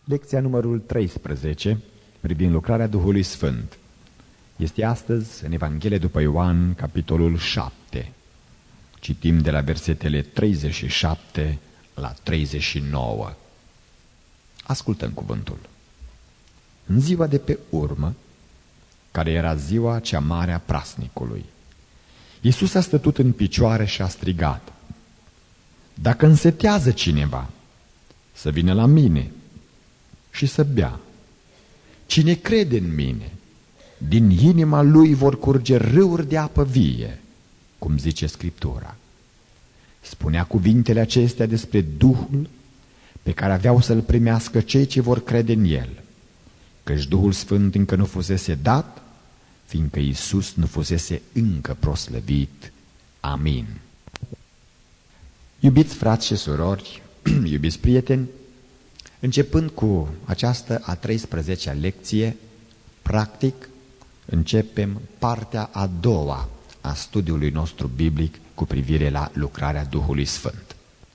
Lecția numărul 13, privind lucrarea Duhului Sfânt, este astăzi în Evanghelie după Ioan, capitolul 7. Citim de la versetele 37 la 39. Ascultăm cuvântul. În ziua de pe urmă, care era ziua cea mare a prasnicului, Iisus a stătut în picioare și a strigat: Dacă însetează cineva, să vină la mine și să bea. Cine crede în mine, din inima lui vor curge râuri de apă vie, cum zice Scriptura. Spunea cuvintele acestea despre Duhul pe care aveau să-l primească cei ce vor crede în el, căci Duhul Sfânt încă nu fusese dat, fiindcă Iisus nu fusese încă proslăvit. Amin. Iubiți frați și surori, iubiți prieteni, începând cu această a 13-a lecție, practic începem partea a doua a studiului nostru biblic cu privire la lucrarea Duhului Sfânt.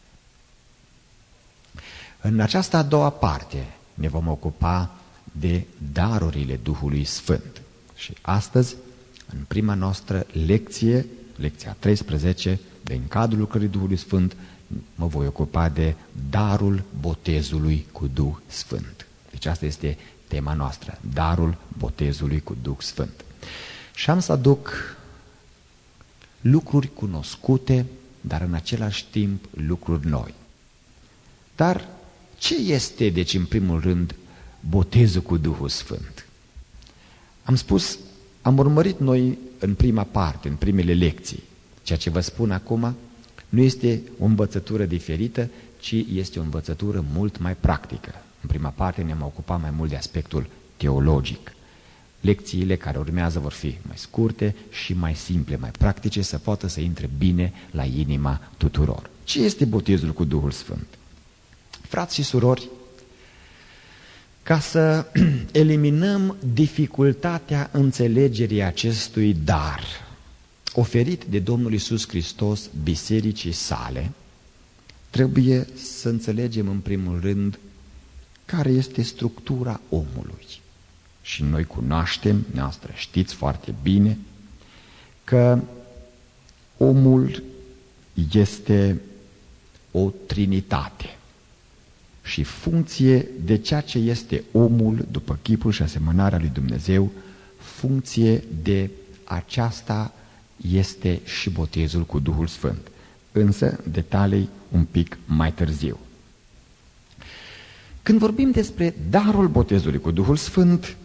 În această a doua parte ne vom ocupa de darurile Duhului Sfânt. Și astăzi, în prima noastră lecție, lecția 13, din cadrul lucrării Duhului Sfânt, mă voi ocupa de darul botezului cu Duh Sfânt. Deci asta este tema noastră, darul botezului cu Duh Sfânt. Și am să aduc lucruri cunoscute, dar în același timp lucruri noi. Dar ce este, deci, în primul rând, botezul cu Duhul Sfânt? Am spus, am urmărit noi în prima parte, în primele lecții. Ceea ce vă spun acum nu este o învățătură diferită, ci este o învățătură mult mai practică. În prima parte ne-am ocupat mai mult de aspectul teologic. Lecțiile care urmează vor fi mai scurte și mai simple, mai practice, să poată să intre bine la inima tuturor. Ce este botezul cu Duhul Sfânt? Frați și surori, ca să eliminăm dificultatea înțelegerii acestui dar oferit de Domnul Iisus Hristos bisericii sale, trebuie să înțelegem în primul rând care este structura omului. Și noi cunoaștem, noastră știți foarte bine, că omul este o trinitate și funcție de ceea ce este omul după chipul și asemănarea lui Dumnezeu, funcție de aceasta este și botezul cu Duhul Sfânt. Însă detalii un pic mai târziu. Când vorbim despre darul botezului cu Duhul Sfânt,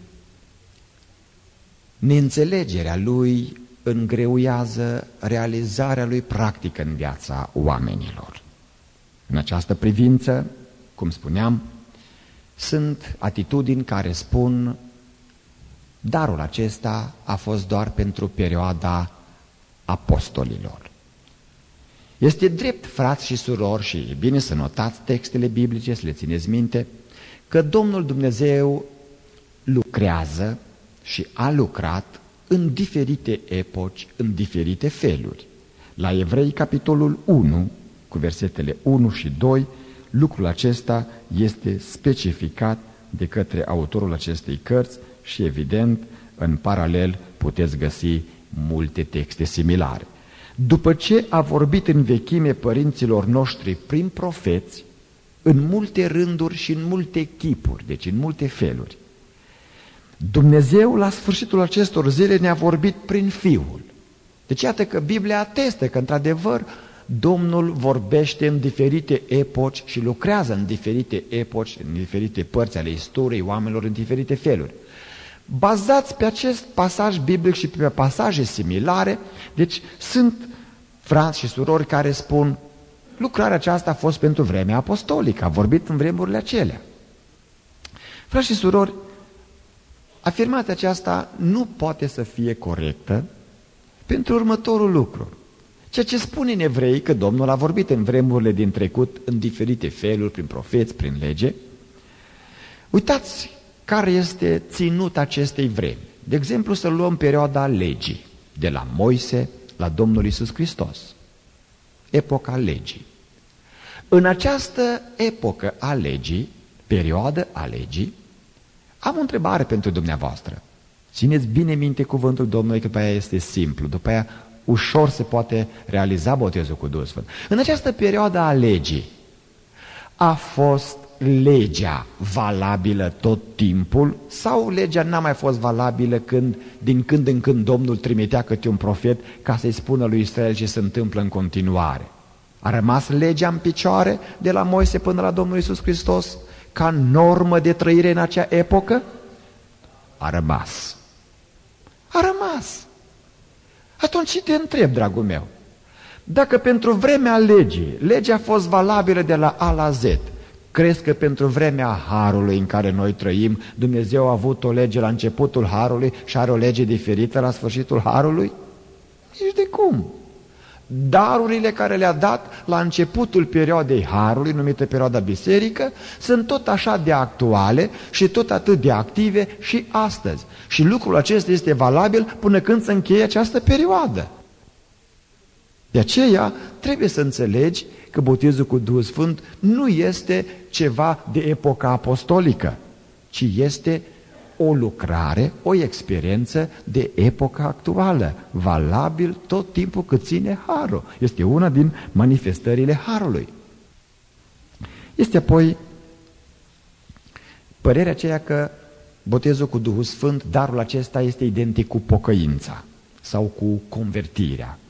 neînțelegerea lui îngreuiază realizarea lui practică în viața oamenilor. În această privință, cum spuneam, sunt atitudini care spun: darul acesta a fost doar pentru perioada apostolilor. Este drept, frați și surori, și e bine să notați textele biblice, să le țineți minte, că Domnul Dumnezeu lucrează și a lucrat în diferite epoci, în diferite feluri. La Evrei, capitolul 1, cu versetele 1 și 2, lucrul acesta este specificat de către autorul acestei cărți și, evident, în paralel puteți găsi multe texte similare. După ce a vorbit în vechime părinților noștri prin profeți, în multe rânduri și în multe chipuri, deci în multe feluri, Dumnezeu la sfârșitul acestor zile ne-a vorbit prin Fiul. Deci iată că Biblia atestă că într-adevăr Domnul vorbește în diferite epoci și lucrează în diferite epoci, în diferite părți ale istoriei oamenilor, în diferite feluri. Bazați pe acest pasaj biblic și pe pasaje similare, deci sunt frați și surori care spun: lucrarea aceasta a fost pentru vremea apostolică, a vorbit în vremurile acelea. Frați și surori, afirmația aceasta nu poate să fie corectă pentru următorul lucru. Ceea ce spune în Evrei că Domnul a vorbit în vremurile din trecut în diferite feluri, prin profeți, prin lege. Uitați care este ținut acestei vremi. De exemplu, să luăm perioada legii, de la Moise la Domnul Iisus Hristos. Epoca legii. În această epocă a legii, perioadă a legii, am o întrebare pentru dumneavoastră. Țineți bine minte cuvântul Domnului, că după aia este simplu, după aia ușor se poate realiza botezul cu Duhul Sfânt. În această perioadă a legii, a fost legea valabilă tot timpul sau legea n-a mai fost valabilă din când în când Domnul trimitea câte un profet ca să-i spună lui Israel ce se întâmplă în continuare? A rămas legea în picioare de la Moise până la Domnul Iisus Hristos ca normă de trăire în acea epocă? A rămas. A rămas. Atunci te întreb, dragul meu, dacă pentru vremea legii, legea a fost valabilă de la A la Z, crezi că pentru vremea Harului în care noi trăim, Dumnezeu a avut o lege la începutul Harului și are o lege diferită la sfârșitul Harului? Nici de cum. Darurile care le-a dat la începutul perioadei Harului, numită perioada biserică, sunt tot așa de actuale și tot atât de active și astăzi. Și lucrul acesta este valabil până când se încheie această perioadă. De aceea trebuie să înțelegi că botezul cu Duhul Sfânt nu este ceva de epoca apostolică, ci este o lucrare, o experiență de epoca actuală, valabil tot timpul cât ține Harul. Este una din manifestările Harului. Este apoi părerea aceea că botezul cu Duhul Sfânt, darul acesta este identic cu pocăința sau cu convertirea.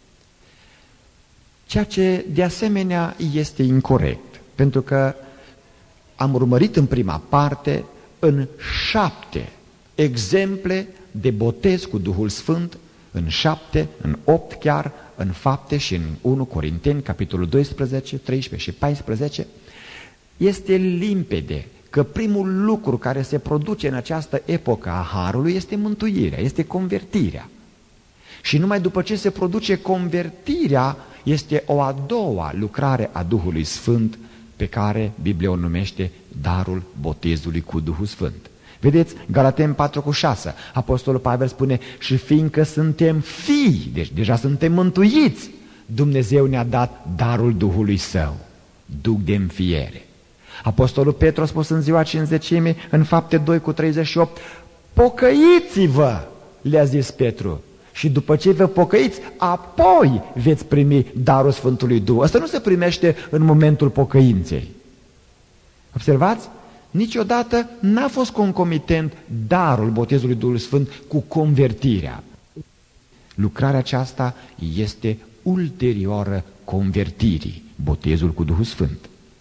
Ceea ce de asemenea este incorect, pentru că am urmărit în prima parte în 7 exemple de botez cu Duhul Sfânt, în 7, în 8 chiar, în Fapte și în 1 Corinteni, capitolul 12, 13 și 14, este limpede că primul lucru care se produce în această epocă a Harului este mântuirea, este convertirea. Și numai după ce se produce convertirea, este o a doua lucrare a Duhului Sfânt, pe care Biblia o numește darul botezului cu Duhul Sfânt. Vedeți, Galateni 4:6, Apostolul Pavel spune, și fiindcă suntem fii, deci deja suntem mântuiți, Dumnezeu ne-a dat darul Duhului Său, Duh de înfiere. Apostolul Petru a spus în ziua Cincizecimii, în Fapte 2:38, pocăiți-vă, le-a zis Petru, și după ce vă pocăiți, apoi veți primi darul Sfântului Duh. Asta nu se primește în momentul pocăinței. Observați? Niciodată n-a fost concomitent darul botezului Duhului Sfânt cu convertirea. Lucrarea aceasta este ulterioară convertirii, botezul cu Duhul Sfânt.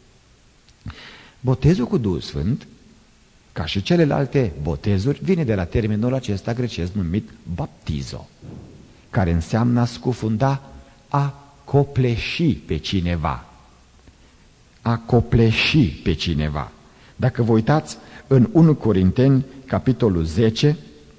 Botezul cu Duhul Sfânt, ca și celelalte botezuri, vine de la termenul acesta grecesc numit baptizo, care înseamnă a scufunda, a copleși pe cineva. A copleși pe cineva. Dacă vă uitați în 1 Corinteni, capitolul 10,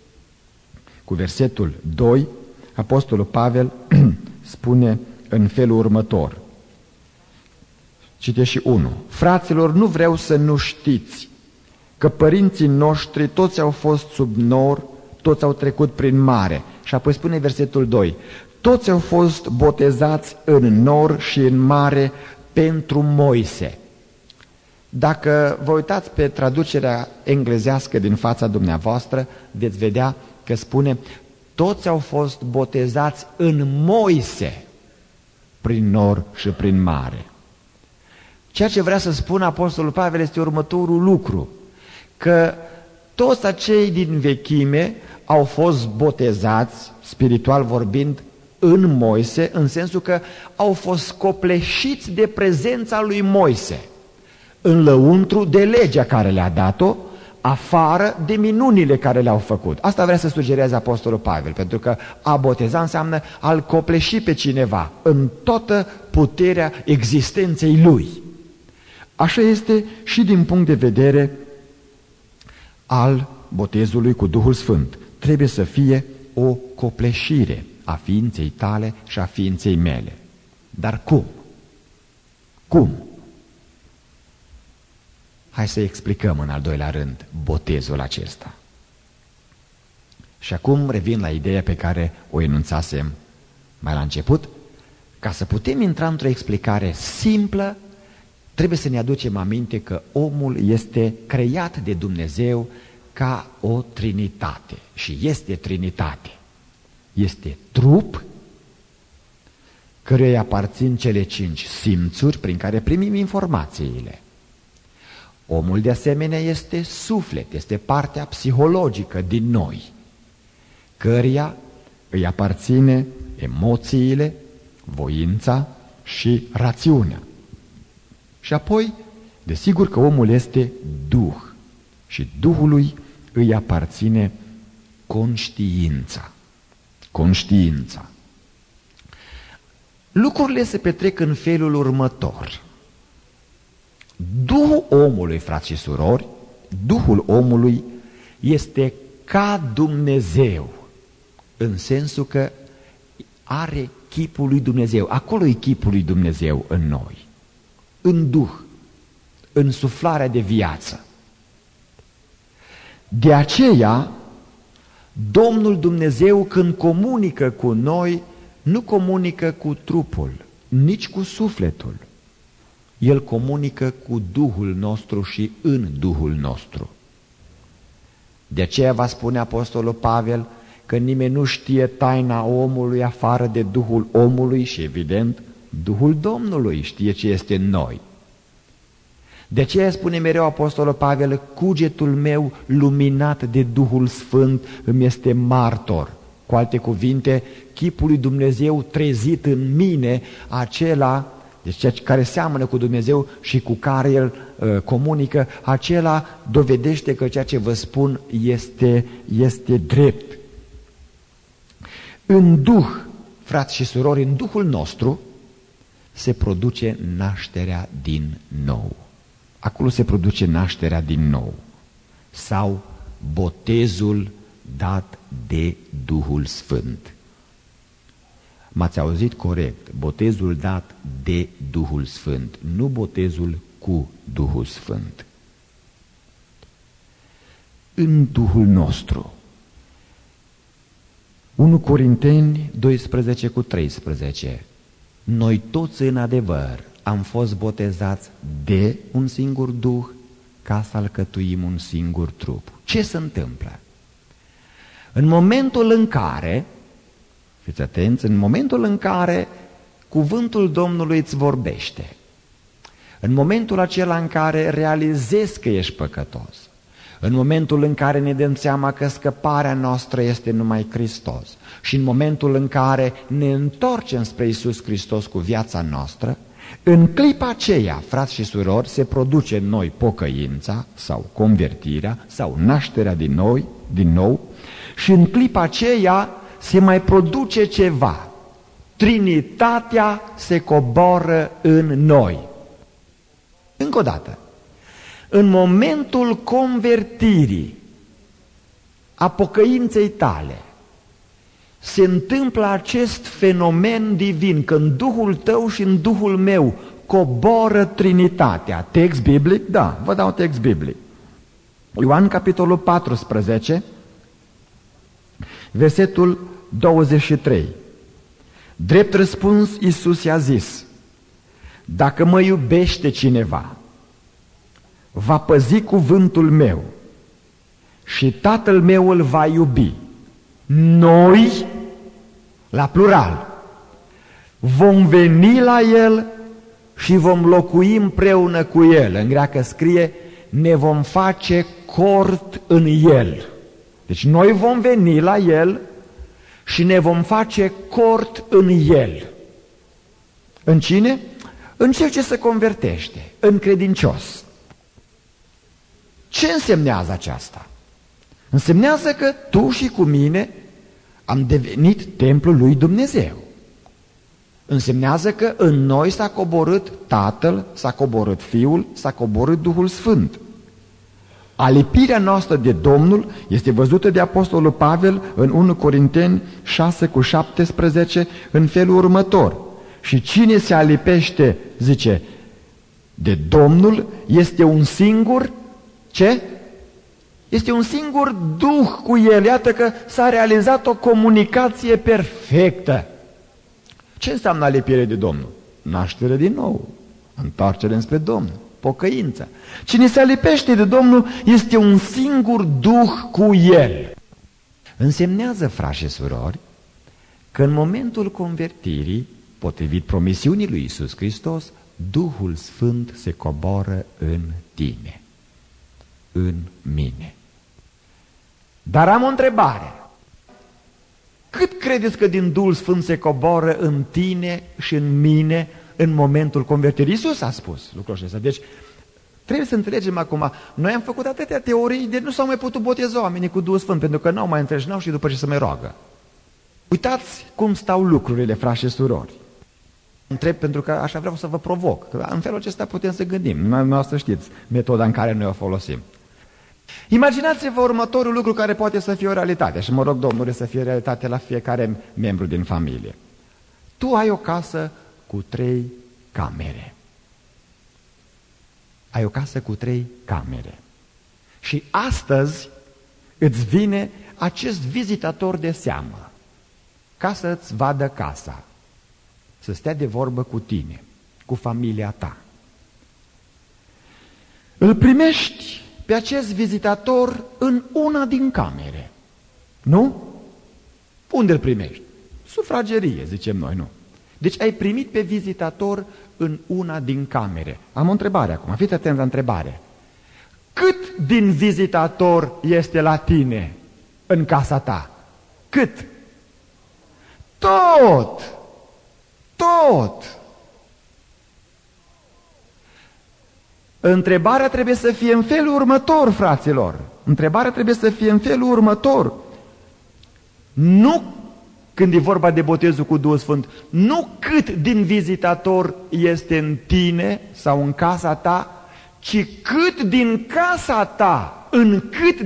cu versetul 2, Apostolul Pavel spune în felul următor. Citește și 1. Fraților, nu vreau să nu știți că părinții noștri toți au fost sub nor, toți au trecut prin mare. Și apoi spune versetul 2. Toți au fost botezați în nor și în mare pentru Moise. Dacă vă uitați pe traducerea englezească din fața dumneavoastră, veți vedea că spune toți au fost botezați în Moise prin nor și prin mare. Ceea ce vrea să spună Apostolul Pavel este următorul lucru, că toți acei din vechime au fost botezați, spiritual vorbind, în Moise, în sensul că au fost copleșiți de prezența lui Moise, în lăuntru de legea care le-a dat-o, afară de minunile care le-au făcut. Asta vrea să sugereze Apostolul Pavel, pentru că a boteza înseamnă a-l copleși pe cineva în toată puterea existenței lui. Așa este și din punct de vedere al botezului cu Duhul Sfânt. Trebuie să fie o copleșire a ființei tale și a ființei mele. Dar cum? Cum? Hai să explicăm în al doilea rând botezul acesta. Și acum revin la ideea pe care o enunțasem mai la început. Ca să putem intra într-o explicare simplă, trebuie să ne aducem aminte că omul este creat de Dumnezeu ca o trinitate și este trinitate. Este trup căruia îi aparțin cele 5 simțuri prin care primim informațiile. Omul de asemenea este suflet, este partea psihologică din noi, căreia îi aparține emoțiile, voința și rațiunea. Și apoi, desigur că omul este Duh și Duhului îi aparține conștiința. Conștiința. Lucrurile se petrec în felul următor. Duhul omului, frați și surori, Duhul omului este ca Dumnezeu, în sensul că are chipul lui Dumnezeu. Acolo e chipul lui Dumnezeu în noi, în Duh, în suflarea de viață. De aceea, Domnul Dumnezeu, când comunică cu noi, nu comunică cu trupul, nici cu sufletul. El comunică cu Duhul nostru și în Duhul nostru. De aceea va spune Apostolul Pavel că nimeni nu știe taina omului afară de Duhul omului și, evident, Duhul Domnului știe ce este în noi. De aceea spune mereu Apostolul Pavel: cugetul meu luminat de Duhul Sfânt îmi este martor. Cu alte cuvinte, chipul lui Dumnezeu trezit în mine, acela, deci ceea care seamănă cu Dumnezeu și cu care El comunică, acela dovedește că ceea ce vă spun este drept. În Duh, frați și surori, în Duhul nostru se produce nașterea din nou. Acolo se produce nașterea din nou sau botezul dat de Duhul Sfânt. M-ați auzit corect, botezul dat de Duhul Sfânt, nu botezul cu Duhul Sfânt. În Duhul nostru. 1 Corinteni 12:13. Noi toți în adevăr am fost botezați de un singur Duh ca să alcătuim un singur trup. Ce se întâmplă? În momentul în care, fiți atenți, în momentul în care cuvântul Domnului îți vorbește, în momentul acela în care realizezi că ești păcătos, în momentul în care ne dăm seama că scăparea noastră este numai Hristos și în momentul în care ne întoarcem spre Iisus Hristos cu viața noastră, în clipa aceea, frați și surori, se produce în noi pocăința sau convertirea sau nașterea din nou și în clipa aceea se mai produce ceva. Trinitatea se coboară în noi. Încă o dată, în momentul convertirii, a pocăinței tale, se întâmplă acest fenomen divin, că în Duhul tău și în Duhul meu coboră Trinitatea. Text biblic? Da, vă dau text biblic. Ioan, capitolul 14, versetul 23. Drept răspuns, Iisus i-a zis: dacă mă iubește cineva, va păzi cuvântul meu și Tatăl meu îl va iubi. Noi, la plural, vom veni la el și vom locui împreună cu el. În greacă scrie: ne vom face cort în el. Deci noi vom veni la el și ne vom face cort în el. În cine? În cel ce se convertește, în credincios. Ce însemnează aceasta? Însemnează că tu și cu mine am devenit templul lui Dumnezeu. Însemnează că în noi s-a coborât Tatăl, s-a coborât Fiul, s-a coborât Duhul Sfânt. Alipirea noastră de Domnul este văzută de Apostolul Pavel în 1 Corinteni 6:17 în felul următor: și cine se alipește, zice, de Domnul este un singur, ce? Este un singur Duh cu el. Iată că s-a realizat o comunicație perfectă. Ce înseamnă alipire de Domnul? Naștere din nou. întoarcere înspre Domnul, pocăință. Cine se lipește de Domnul este un singur duh cu El. Însemnează, frați și surori, că în momentul convertirii, potrivit promisiunii lui Iisus Hristos, Duhul Sfânt se coboară în tine, în mine. Dar am o întrebare. Cât credeți că din Duhul Sfânt se coboară în tine și în mine în momentul convertirii? Iisus a spus lucrul acesta. Deci, trebuie să înțelegem acum, noi am făcut atâtea teorii, de nu s-au mai putut boteza oamenii cu Duhul Sfânt, pentru că n-au mai înțeles, n-au și după ce să mai roagă. Uitați cum stau lucrurile, frați și surori. Întreb pentru că așa vreau să vă provoc. Că în felul acesta putem să gândim. Noastră știți metoda în care noi o folosim. Imaginați-vă următorul lucru care poate să fie o realitate. Și mă rog, Domnule, să fie realitate la fiecare membru din familie. Tu ai o casă cu 3 camere. Ai o casă cu 3 camere. Și astăzi îți vine acest vizitator de seamă ca să-ți vadă casa, să stea de vorbă cu tine, cu familia ta. Îl primești pe acest vizitator în una din camere, nu? Unde îl primești? Sufragerie, zicem noi, nu? Deci ai primit pe vizitator în una din camere. Am o întrebare acum, fiți atent la întrebare. Cât din vizitator este la tine în casa ta? Cât? Tot! Tot! Întrebarea trebuie să fie în felul următor, fraților. Întrebarea trebuie să fie în felul următor. Nu când e vorba de botezul cu Duhul Sfânt, nu cât din vizitator este în tine sau în casa ta, ci cât din casa ta, în cât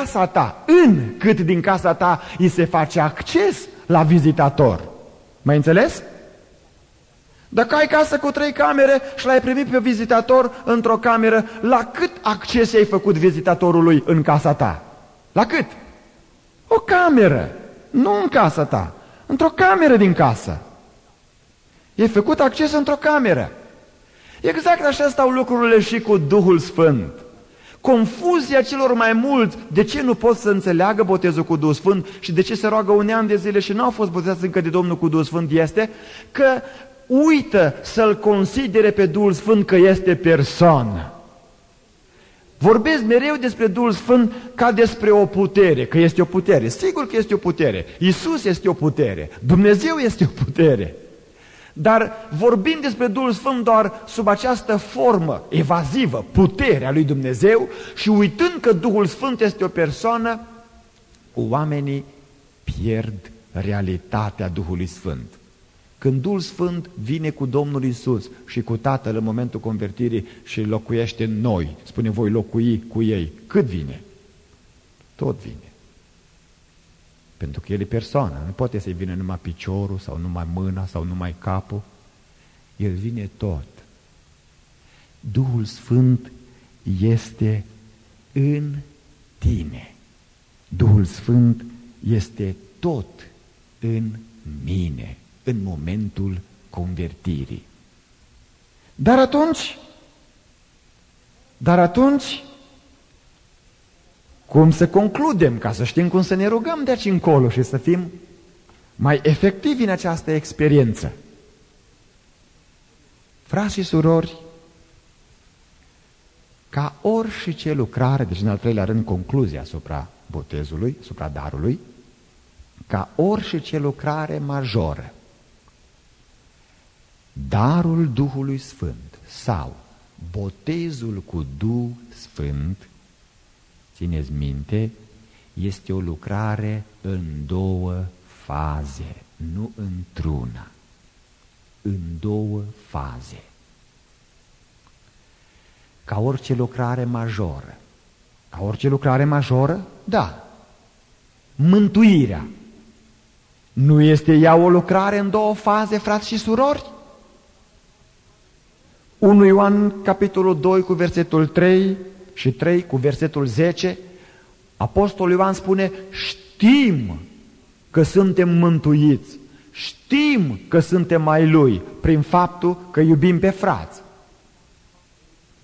din casa ta îi se face acces la vizitator. Mai înțeles? Dacă ai casă cu 3 camere și l-ai primit pe vizitator într-o cameră, la cât acces ai făcut vizitatorului în casa ta? La cât? O cameră, nu în casa ta, într-o cameră din casă. I-ai făcut acces într-o cameră. Exact așa stau lucrurile și cu Duhul Sfânt. Confuzia celor mai mulți, de ce nu pot să înțeleagă botezul cu Duhul Sfânt și de ce se roagă un an de zile și nu au fost botezați încă de Domnul cu Duhul Sfânt, este că uită să-L considere pe Duhul Sfânt că este persoană. Vorbesc mereu despre Duhul Sfânt ca despre o putere, că este o putere. Sigur că este o putere. Iisus este o putere. Dumnezeu este o putere. Dar vorbind despre Duhul Sfânt doar sub această formă evazivă, puterea lui Dumnezeu, și uitând că Duhul Sfânt este o persoană, oamenii pierd realitatea Duhului Sfânt. Când Duhul Sfânt vine cu Domnul Iisus și cu Tatăl în momentul convertirii și locuiește în noi, spune voi locui cu ei, cât vine? Tot vine. Pentru că El e persoană, nu poate să-i vină numai piciorul sau numai mâna sau numai capul. El vine tot. Duhul Sfânt este în tine. Duhul Sfânt este tot în mine, în momentul convertirii. Dar atunci, cum să concludem, ca să știm cum să ne rugăm de aici încolo și să fim mai efectivi în această experiență? Frați și surori, ca orice lucrare, deci în al treilea rând concluzia asupra botezului, asupra darului, ca orice lucrare majoră, darul Duhului Sfânt sau botezul cu Duh Sfânt, țineți minte, este o lucrare în 2 faze, nu într-una, în 2 faze. Ca orice lucrare majoră. Ca orice lucrare majoră, da. Mântuirea. Nu este ea o lucrare în 2 faze, frați și surori? 1 Ioan, capitolul 2, cu versetul 3 și 3 cu versetul 10, Apostolul Ioan spune: știm că suntem mântuiți, știm că suntem ai Lui, prin faptul că iubim pe frați.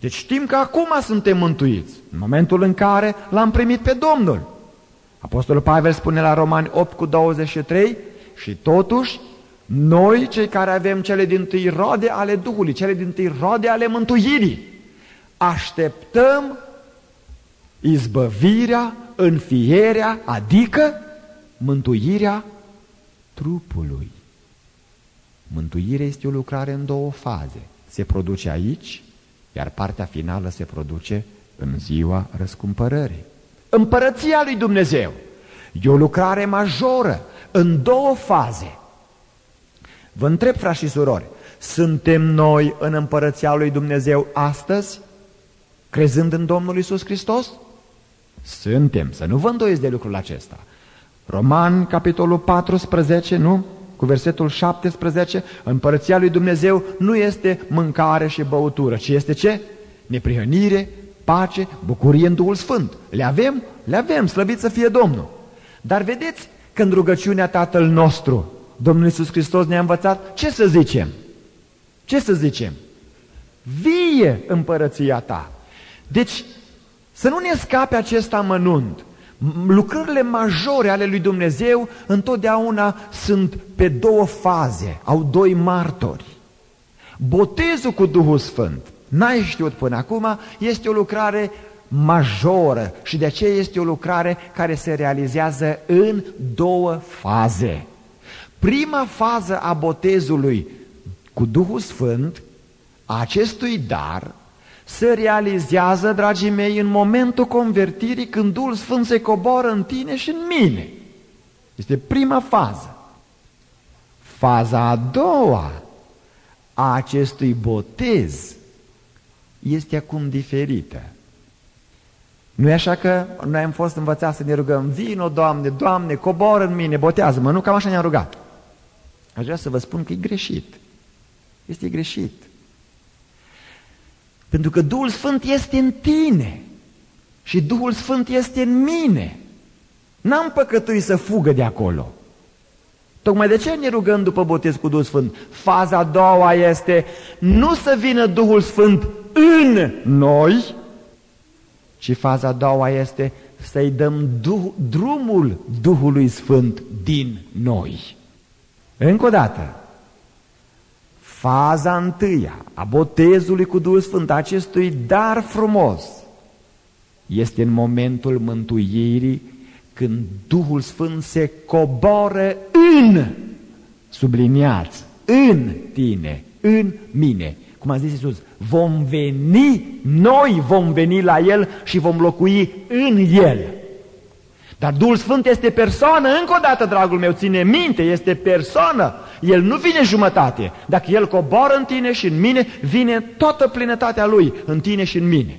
Deci știm că acum suntem mântuiți, în momentul în care l-am primit pe Domnul. Apostolul Pavel spune la Romani 8:23, și totuși, noi, cei care avem cele dintâi roade ale Duhului, cele dintâi roade ale mântuirii, așteptăm izbăvirea, înfierea, adică mântuirea trupului. Mântuirea este o lucrare în două faze. Se produce aici, iar partea finală se produce în ziua răscumpărării. Împărăția lui Dumnezeu e o lucrare majoră în două faze. Vă întreb, frați și surori, suntem noi în împărăția lui Dumnezeu astăzi, crezând în Domnul Iisus Hristos? Suntem, să nu vă îndoiți de lucrul acesta. Romani, capitolul 14, nu? Cu versetul 17, împărăția lui Dumnezeu nu este mâncare și băutură, ci este ce? Neprihănire, pace, bucurie în Duhul Sfânt. Le avem? Le avem, slăvit să fie Domnul. Dar vedeți, când rugăciunea Tatăl nostru, Domnul Iisus Hristos ne-a învățat, ce să zicem? Ce să zicem? Vie împărăția ta. Deci, să nu ne scape acest amănunt. Lucrările majore ale lui Dumnezeu întotdeauna sunt pe două faze, au doi martori. Botezul cu Duhul Sfânt, n-ai știut până acum, este o lucrare majoră și de aceea este o lucrare care se realizează în două faze. Prima fază a botezului cu Duhul Sfânt, a acestui dar, se realizează, dragii mei, în momentul convertirii, când Duhul Sfânt se coboară în tine și în mine. Este prima fază. Faza a doua a acestui botez este acum diferită. Nu e așa că noi am fost învățați să ne rugăm, vino, Doamne, Doamne, coboară în mine, botează-mă, nu? Cam așa ne-am rugat. Aș vrea să vă spun că e greșit. Este greșit. Pentru că Duhul Sfânt este în tine și Duhul Sfânt este în mine. N-am păcătuit să fugă de acolo. Tocmai de ce ne rugăm după botez cu Duhul Sfânt? Faza a doua este nu să vină Duhul Sfânt în noi, ci faza a doua este să-i dăm drumul Duhului Sfânt din noi. Încă o dată. Faza întâia a botezului cu Duhul Sfânt, acestui dar frumos, este în momentul mântuirii, când Duhul Sfânt se coboră în, subliniați, în tine, în mine. Cum a zis Iisus, noi vom veni la El și vom locui în El. Dar Duhul Sfânt este persoană, încă o dată, dragul meu, ține minte, este persoană. El nu vine jumătate. Dacă El coboară în tine și în mine, vine toată plinătatea Lui în tine și în mine.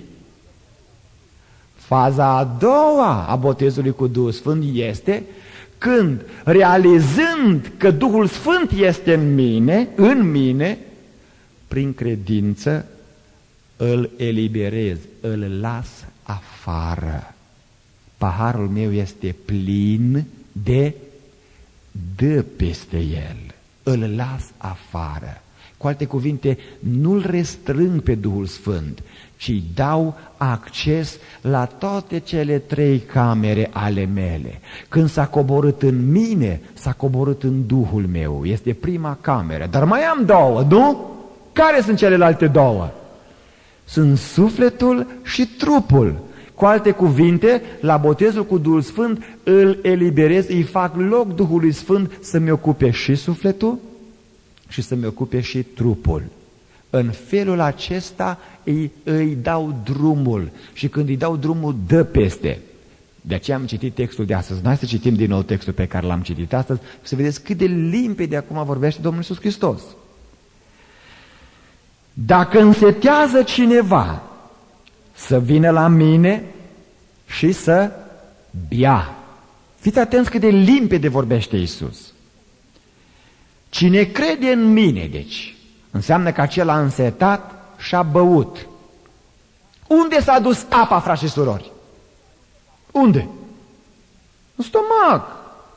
Faza a doua a botezului cu Duhul Sfânt este când, realizând că Duhul Sfânt este în mine, prin credință, îl eliberez, îl las afară. Paharul meu este plin dă peste el, îl las afară. Cu alte cuvinte, nu-l restrâng pe Duhul Sfânt, ci dau acces la toate cele trei camere ale mele. Când s-a coborât în mine, s-a coborât în Duhul meu. Este prima cameră, dar mai am două, nu? Care sunt celelalte două? Sunt sufletul și trupul. Cu alte cuvinte, la botezul cu Duhul Sfânt îl eliberez, îi fac loc Duhului Sfânt să-mi ocupe și sufletul și să-mi ocupe și trupul. În felul acesta îi dau drumul și când îi dau drumul, dă peste. De aceea am citit textul de astăzi. Noi să citim din nou textul pe care l-am citit astăzi, să vedeți cât de limpede acum vorbește Domnul Iisus Hristos. Dacă însetează cineva să vină la mine și să bea. Fiți atenți cât de limpede vorbește Iisus. Cine crede în mine, deci, înseamnă că acela a însetat și a băut. Unde s-a dus apa, frați și surori? Unde? În stomac.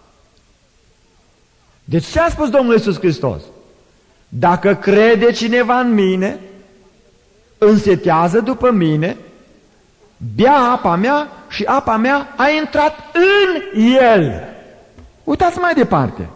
Deci ce a spus Domnul Iisus Hristos? Dacă crede cineva în mine, însetează după mine, bea apa mea și apa mea a intrat în el. Uitați mai departe.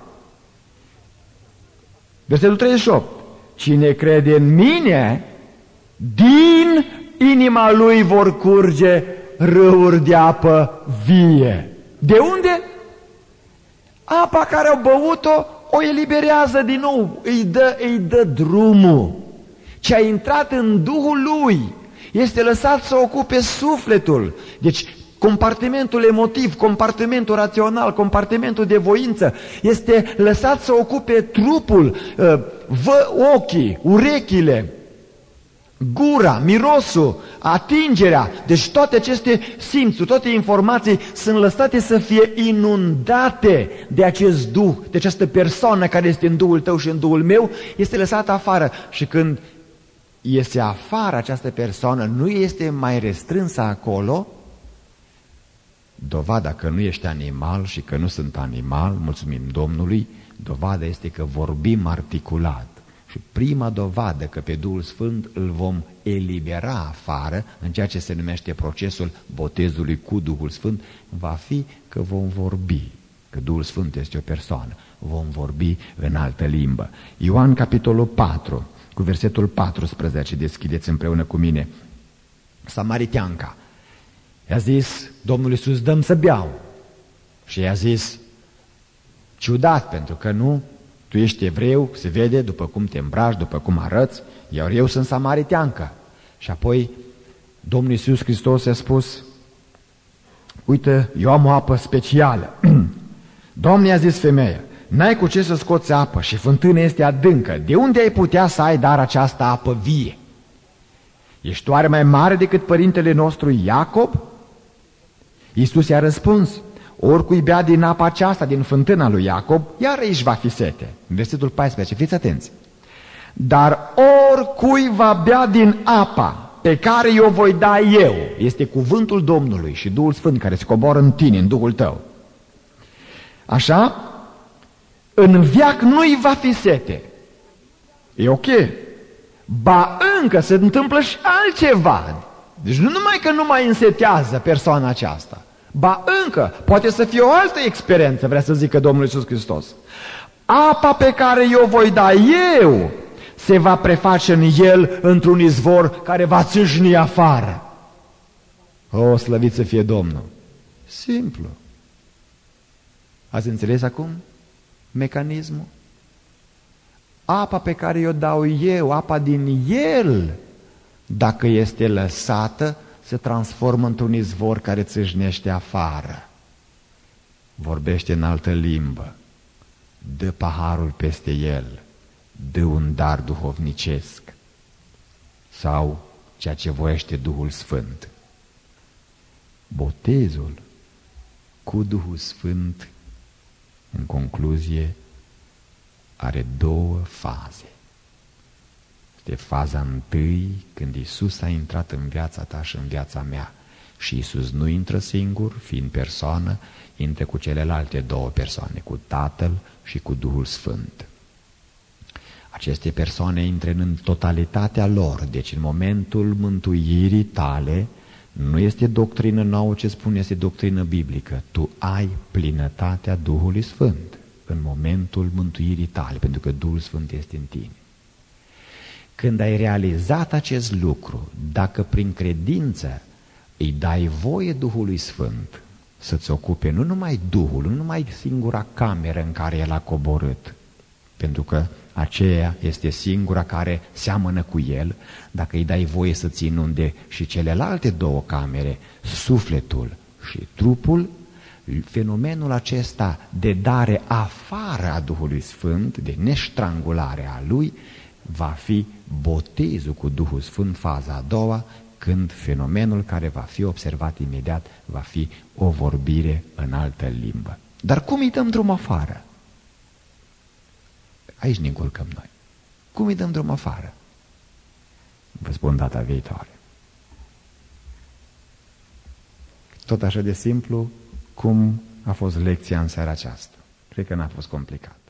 Versetul 38. Cine crede în mine, din inima lui vor curge râuri de apă vie. De unde? Apa care au băut-o o eliberează din nou, îi dă drumul. Ce a intrat în Duhul lui este lăsat să ocupe sufletul. Deci compartimentul emotiv, compartimentul rațional, compartimentul de voință este lăsat să ocupe trupul, ochii, urechile, gura, mirosul, atingerea. Deci toate aceste simțuri, toate informații sunt lăsate să fie inundate de acest Duh, de această persoană care este în Duhul tău și în Duhul meu, este lăsată afară. Și când iese afară această persoană, nu este mai restrânsă acolo. Dovada că nu ești animal și că nu sunt animal, mulțumim Domnului, dovada este că vorbim articulat. Și prima dovadă că pe Duhul Sfânt îl vom elibera afară, în ceea ce se numește procesul botezului cu Duhul Sfânt, va fi că vom vorbi, că Duhul Sfânt este o persoană, vom vorbi în altă limbă. Ioan capitolul 4, cu versetul 14, deschideți împreună cu mine. Samariteanca i-a zis Domnul Iisus, dă-mi să beau. Și i-a zis, ciudat, pentru că nu, tu ești evreu, se vede după cum te îmbraci, după cum arăți, iar eu sunt samariteancă. Și apoi Domnul Iisus Hristos i-a spus, uite, eu am o apă specială. Domnul i-a zis femeia, n-ai cu ce să scoți apă și fântâna este adâncă, de unde ai putea să ai dar această apă vie? Ești oare mai mare decât părintele nostru Iacob? Iisus i-a răspuns, oricui bea din apa aceasta, din fântâna lui Iacob, iar își va fi sete. Versetul 14, fiți atenți. Dar oricui va bea din apa pe care eu voi da eu, este cuvântul Domnului și Duhul Sfânt care se coboară în tine, în Duhul tău. Așa, în veac nu-i va fi sete. E ok. Ba încă se întâmplă și altceva. Deci nu numai că nu mai însetează persoana aceasta, ba încă, poate să fie o altă experiență, vrea să zică Domnul Iisus Hristos. Apa pe care eu voi da eu se va preface în el într-un izvor care va țâșni afară. O, slăvit să fie Domnul! Simplu. Ați înțeles acum mecanismul? Apa pe care eu dau eu, apa din el, dacă este lăsată, se transformă într-un izvor care țâșnește afară. Vorbește în altă limbă, dă paharul peste el, dă un dar duhovnicesc sau ceea ce voiește Duhul Sfânt. Botezul cu Duhul Sfânt, în concluzie, are două faze. Este faza întâi, când Iisus a intrat în viața ta și în viața mea. Și Iisus nu intră singur, fiind persoană, intră cu celelalte două persoane, cu Tatăl și cu Duhul Sfânt. Aceste persoane intră în totalitatea lor, deci în momentul mântuirii tale, nu este doctrină nouă ce spune, este doctrină biblică. Tu ai plinătatea Duhului Sfânt în momentul mântuirii tale, pentru că Duhul Sfânt este în tine. Când ai realizat acest lucru, dacă prin credință îi dai voie Duhului Sfânt să-ți ocupe nu numai Duhul, nu numai singura cameră în care El a coborât, pentru că aceea este singura care seamănă cu El, dacă îi dai voie să-ți inunde și celelalte două camere, sufletul și trupul, fenomenul acesta de dare afară a Duhului Sfânt, de neștrangulare a Lui, va fi botezul cu Duhul Sfânt, faza a doua, când fenomenul care va fi observat imediat va fi o vorbire în altă limbă. Dar cum îi dăm drum afară? Aici ne înculcăm noi. Cum îi dăm drum afară? Vă spun data viitoare. Tot așa de simplu cum a fost lecția în seara aceasta. Cred că n-a fost complicat.